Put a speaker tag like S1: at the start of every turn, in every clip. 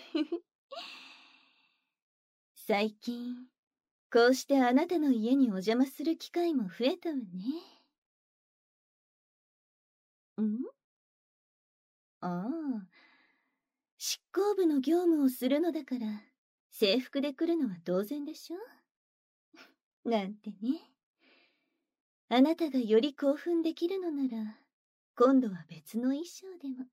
S1: 最近、こうしてあなたの家にお邪魔する機会も増えたわね。ああ、執行部の業務をするのだから、制服で来るのは当然でしょなんてね。あなたがより興奮できるのなら、今度は別の衣装でも。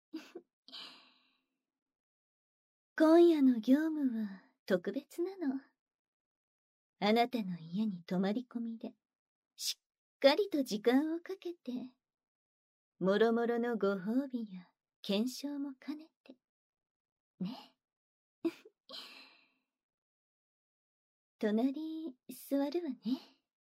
S1: 今夜の業務は特別なの。あなたの家に泊まり込みで、しっかりと時間をかけて、もろもろのご褒美や検証も兼ねて。ね。隣、座るわね。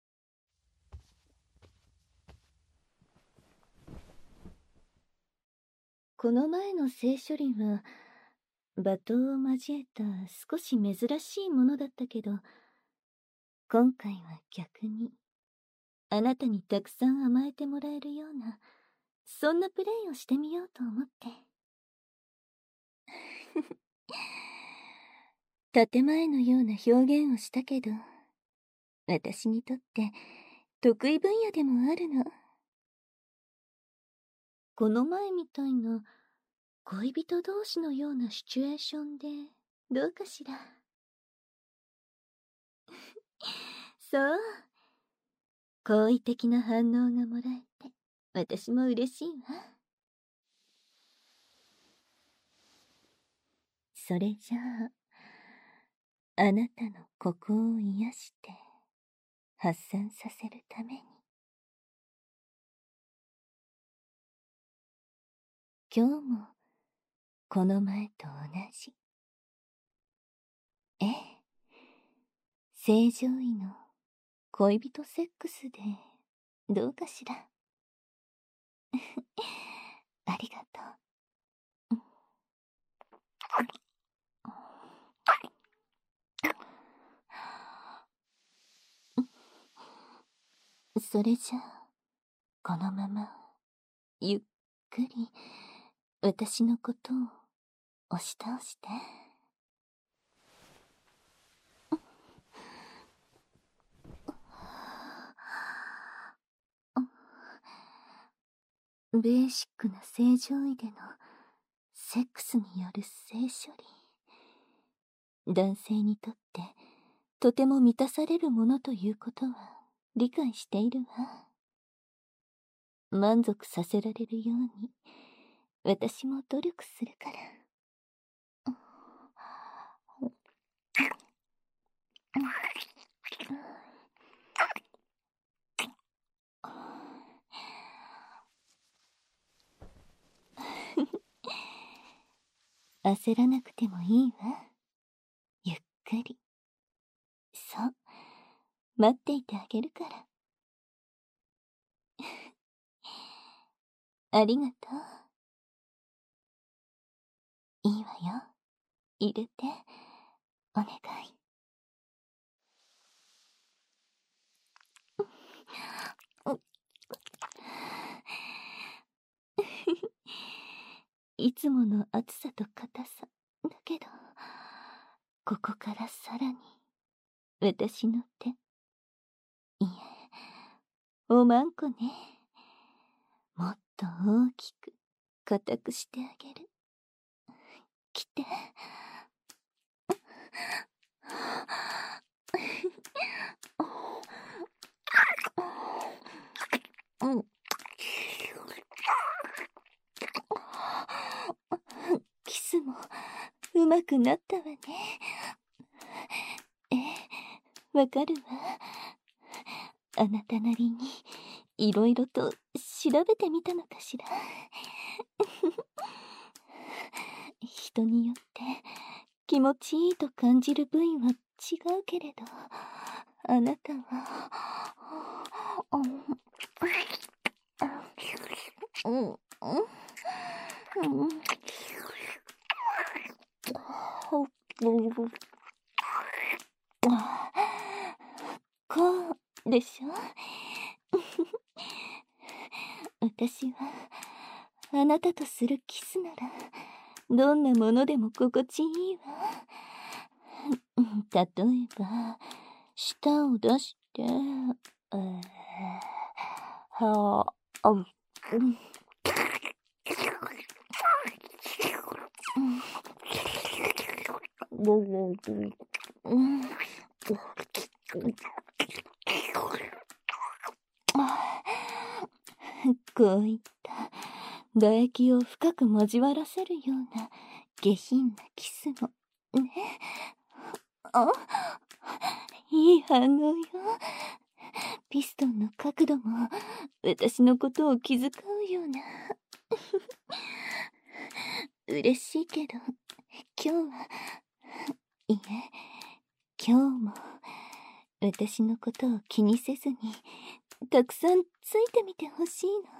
S1: この前の聖書林は、罵倒を交えた少し珍しいものだったけど、今回は逆に、あなたにたくさん甘えてもらえるような、そんなプレイをしてみようと思って。建前のような表現をしたけど、私にとって得意分野でもあるの。この前みたいな恋人同士のようなシチュエーションでどうかしら。そう。好意的な反応がもらえて、私も嬉しいわ。それじゃあ、あなたのここを癒して発散させるために、今日もこの前と同じ。ええ、正常位の恋人セックスでどうかしら。ありがとう。それじゃあ、このままゆっくり私のことを押し倒して。ベーシックな正常位でのセックスによる性処理。男性にとってとても満たされるものということは理解しているわ。満足させられるように私も努力するから。焦らなくてもいいわ。ゆっくり。そう、待っていてあげるから。ありがとう。いいわよ。入れて、お願い。いつもの暑さと硬さだけど、ここからさらに私の手、いえ、おまんこね。もっと大きく硬くしてあげる。来て。キスもうまくなったわね。ええ、わかるわ。あなたなりにいろいろと調べてみたのかしら。人によって気持ちいいと感じる部位は違うけれど、あなたは、こうでしょ。私はあなたとするキスならどんなものでも心地いいわ。例えば、舌を出して、はあ、うん。こういった唾液を深く交わらせるような下品なキスもね。いい反応よ。ピストンの角度も私のことを気遣うような。嬉しいけど、今日は、いえ、今日も私のことを気にせずにたくさんついてみてほしいの。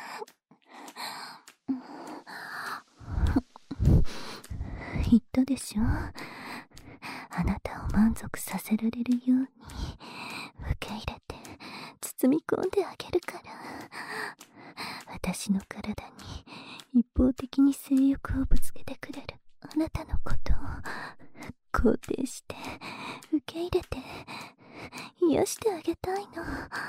S1: 言ったでしょ。あなたを満足させられるように受け入れて包み込んであげるから。私の体に一方的に性欲をぶつけてくれるあなたのことを肯定して受け入れて癒してあげたいの。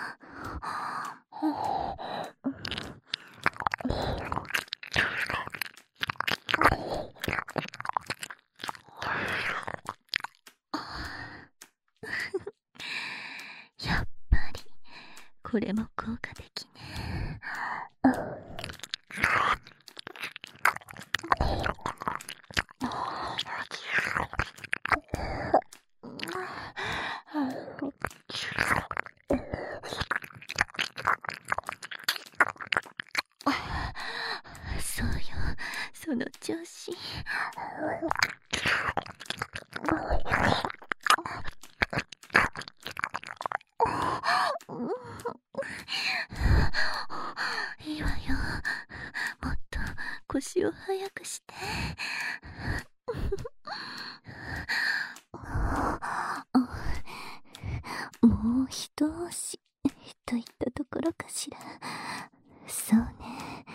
S1: やっぱりこれも効果的ね。そうよ、その調子。いいわよ。もっと腰を早くして。もう一押しといったところかしら。そうね。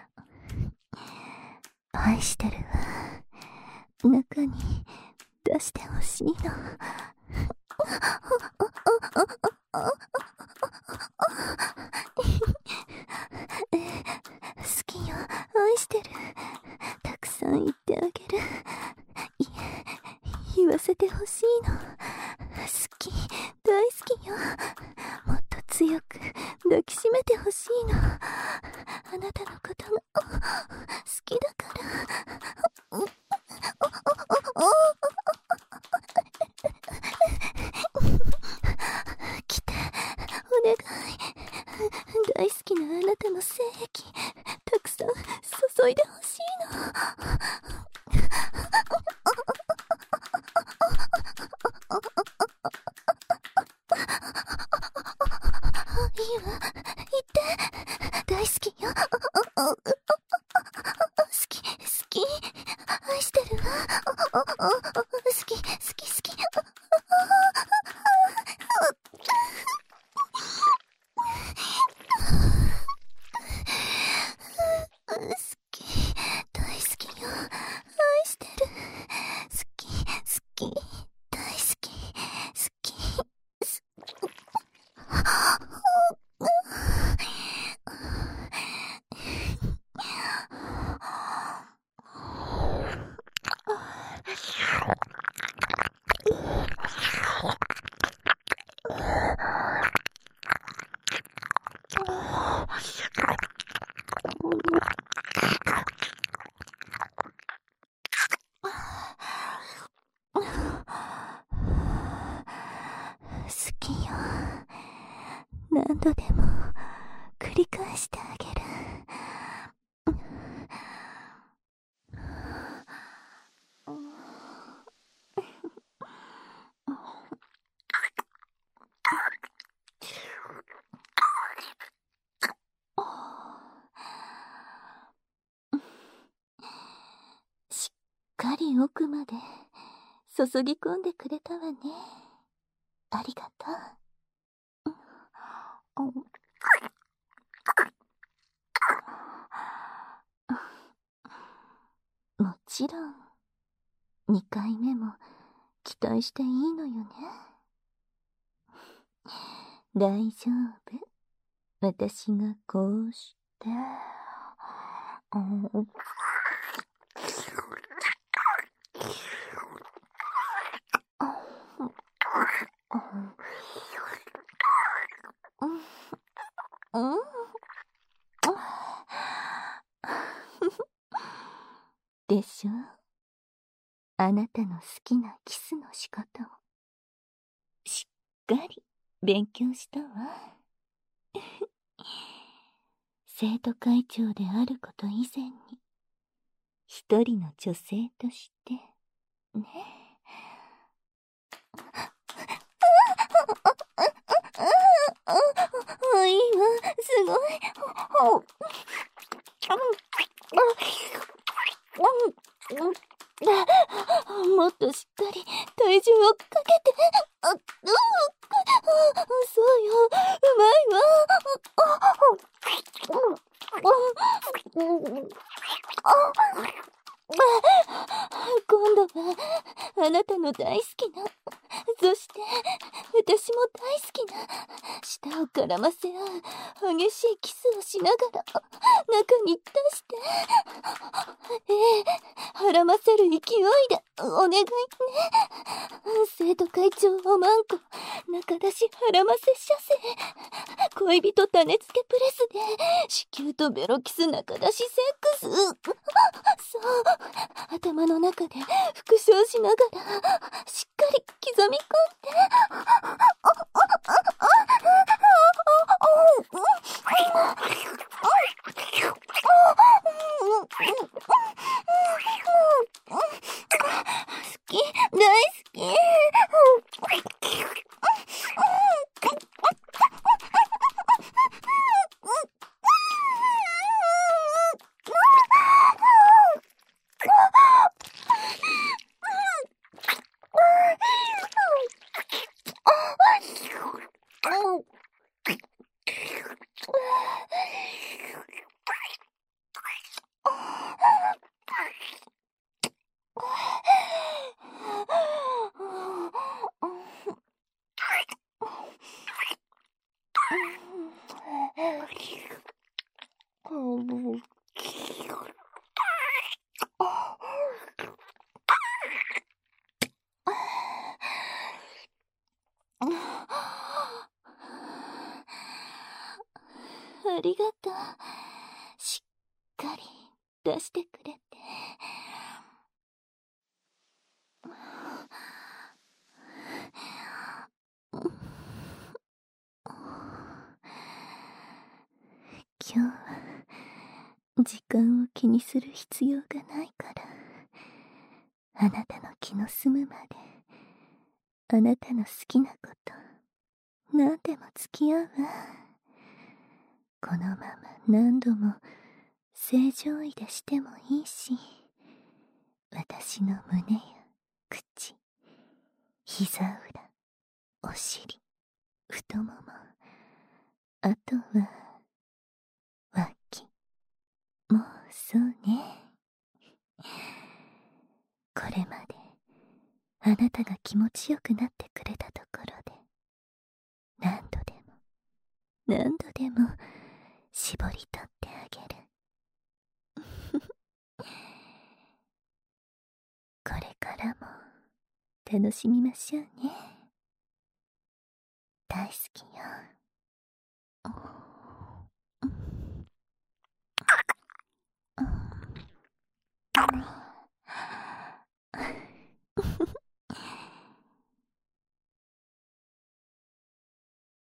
S1: 愛してるわ。中に出してほしいの。好きよ、愛してる。たくさん言ってあげる。言わせてほしいの。好き、大好きよ。もっと強く抱きしめてほしいの。あなたのことが好きだから。来て、お願い。大好きなあなたの精液たくさん注いでほしいの。いいわ、言って。大好きよ。好き、好き。愛してるわ。好き、好き、好き。好き、大好きよ。愛してる。好き、好き、大好き、好き。好きよ。何度でも繰り返してあげる。しっかり奥まで注ぎ込んでくれたわね。ありがとう。 もちろん、2回目も期待していいのよね。大丈夫。私がこうして、でしょ？あなたの好きなキスの仕方をしっかり勉強したわ。生徒会長であること以前に、一人の女性としてね。いいわ、すごい。もっとしっかり体重をかけて。そうよ、うまいわ。今度はあなたの大好きな、そして私も大好きな舌を絡ませ合う激しいキスをしながら中に出して、絡ませる勢いでお願いね。生徒会長おまんこ中出し絡ませ射精、恋人種付けプレスで子宮とベロキス中出しセックス。そう、頭の中で復唱しながらしっかり刻み込んで。好き、大好き。ありがとう。しっかり出してくれて。今日は時間を気にする必要がないから、あなたの気の済むまであなたの好きなこと何でも付き合うわ。このまま何度も正常位でしてもいいし、私の胸や口、膝裏、お尻、太もも、あとは脇もうそうね。これまであなたが気持ちよくなってくれたところで、何度でも何度でも絞り取ってあげる。これからも楽しみましょうね。大好きよ。